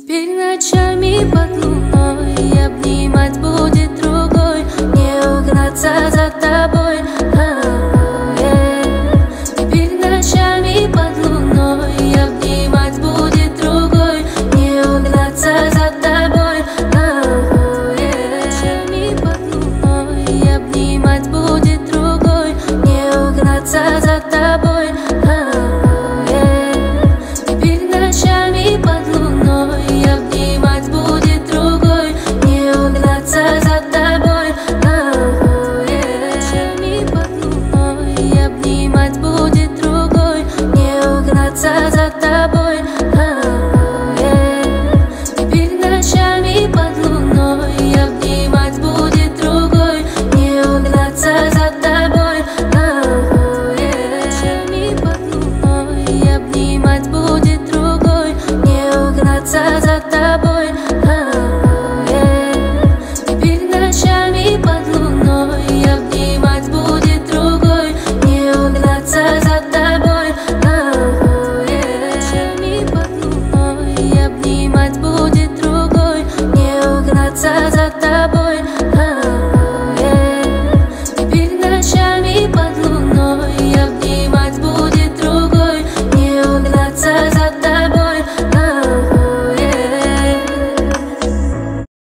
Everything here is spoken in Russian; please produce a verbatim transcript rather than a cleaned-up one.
Теперь ночами под луной обнимать будет другой, не угнаться за тобой. Теперь ночами под луной обнимать будет другой, не угнаться за тобой. Ночами под луной обнимать будет другой, не угнаться за тобой. Теперь ночами под луной обнимать будет другой, не угнаться за тобой. Ночами под луной обнимать будет другой, не угнаться за тобой. Теперь ночами под луной обнимать будет другой, не угнаться за тобой. Ночами под луной обнимать будет другой, не угнаться за тобой.